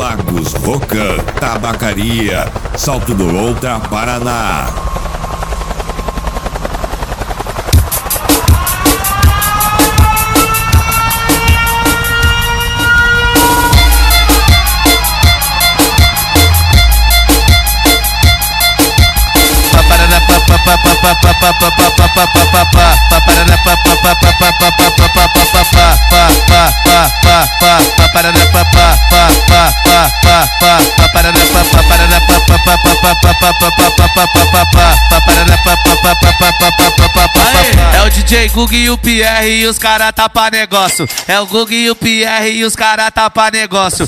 Lagos, Rocan, Tabacaria, Salto do Lontra, Paraná. É o DJ Gug e o Pierre e os cara tá pra negócio. É o Gug e o Pierre e os cara tá pra negócio.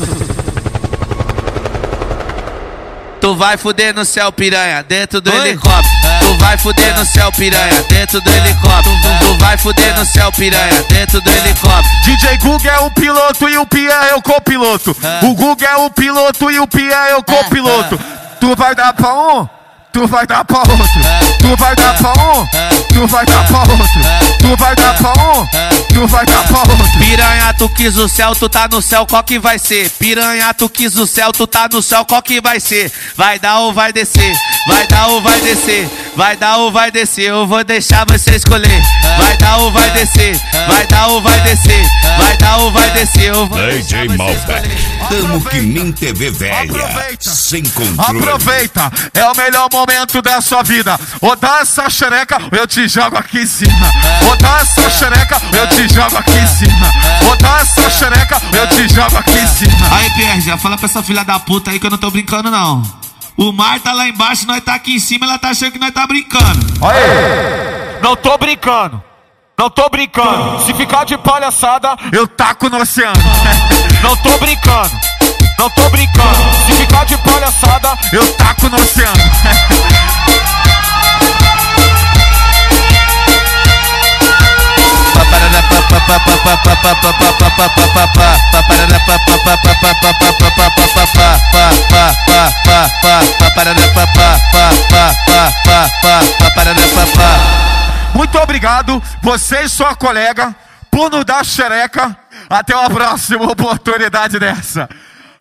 Tu vai fuder no céu, piranha, dentro do helicóptero. Tu vai fuder no céu, piranha, dentro do helicóptero. Tu vai fuder no céu, piranha, dentro do helicóptero. DJ Gug é o piloto e o Pierre é o copiloto. O Gug é o piloto e o Pierre é o copiloto. Tu vai dar pra um, tu vai dar pra outro. Tu vai dar pra um, tu vai dar pra outro. Tu vai dar pra um, tu vai dar pra outro. Piranha, tu quis o céu, tu tá no céu, qual que vai ser? Piranha, tu quis o céu, tu tá no céu, qual que vai ser? Vai dar ou vai descer? Vai dar ou vai descer? Vai dar ou vai descer? Eu vou deixar você escolher. Vai dar ou vai descer? Vai dar ou vai descer? Vai dar ou vai descer? Eu vou DJ Malbec, tamo que nem TV velha, sem controle. Aproveita, é o melhor momento da sua vida. Ou dá essa xereca, ou eu te jogo aqui em cima. Ou dá essa xereca, ou eu te jogo aqui em cima. Ou dá essa xereca, ou eu te jogo aqui em cima. Aí, Pierre, já fala pra essa filha da puta aí que eu não tô brincando, não. O mar tá lá embaixo, nós tá aqui em cima, ela tá achando que nós tá brincando. Aí, não tô brincando. Não tô brincando. Se ficar de palhaçada, eu taco no oceano. Não tô brincando. Não tô brincando. Se ficar de palhaçada, eu taco no oceano. Muito obrigado, você e sua colega, por nos dar xereca. Até uma próxima oportunidade dessa.